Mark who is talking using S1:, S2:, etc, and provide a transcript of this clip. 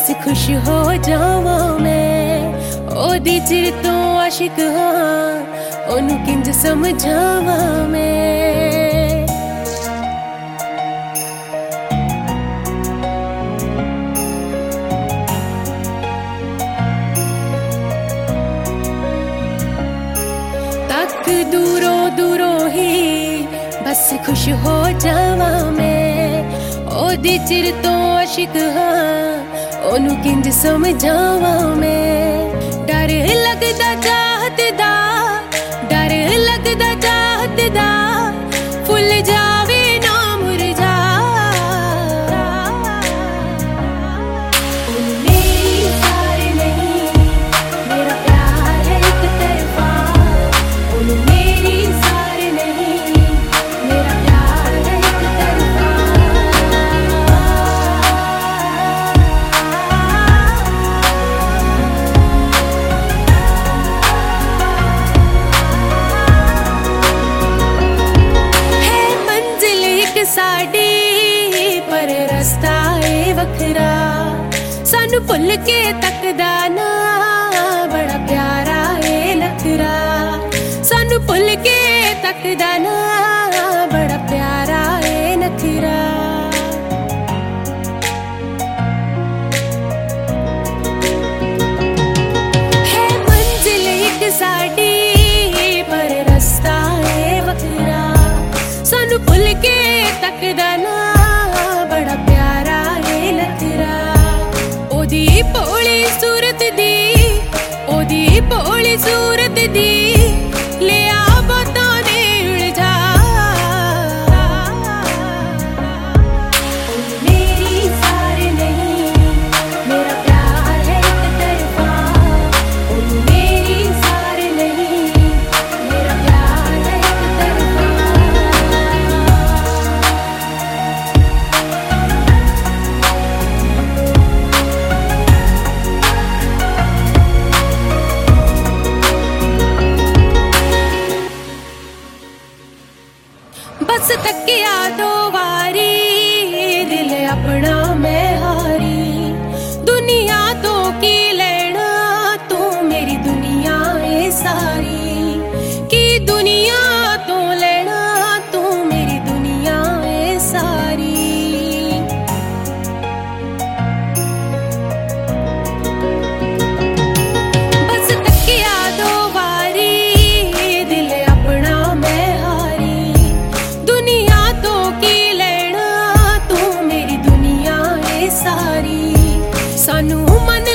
S1: बस खुश हो जावा मैं ओदी चिर तो आशिक हाँ ओनू किंज समझावा मैं। तक दूरों दूरों ही बस खुश हो जावा मैं ओदी चिर तो आशिक हाँ ओनू किंज समझावा मैं। डर लगदा चाहत दा डर लगदा चाहत दा फुल जावे ना मुरझा। मेरी सार नहीं मेरा प्यार है एक तरफा मेरी सार नहीं मेरा प्यार है एक तरफा। साडी पर रस्ता है वखरा सानू भुल के तकदा ना बड़ा प्यारा है नखरा सानू भुल के तकदा ना बड़ा प्यारा है नखरा। है मंजिल एक साडी पर रस्ता है वखरा सानू भुल के तकदा ना बड़ा प्यारा है नखरा। ओदी भोली सूरत दी ओदी भोली सूरत दी ले आ बातां दे उलझा। मेरी सार नहीं मेरा प्यार है एक तरफा मेरी सार नहीं मेरा प्यार है एक तरफा। बस तकिया दो वारी दिल अपना मैं हारी दुनिया तो की लेना तू मेरी दुनिया है सारी की दुनिया तो लेना तू मेरी दुनिया है सारी। बस तकिया दो वारी दिल अपना मैं हारी दुनिया तो की लेना तू मेरी दुनिया है सारी। सानू मन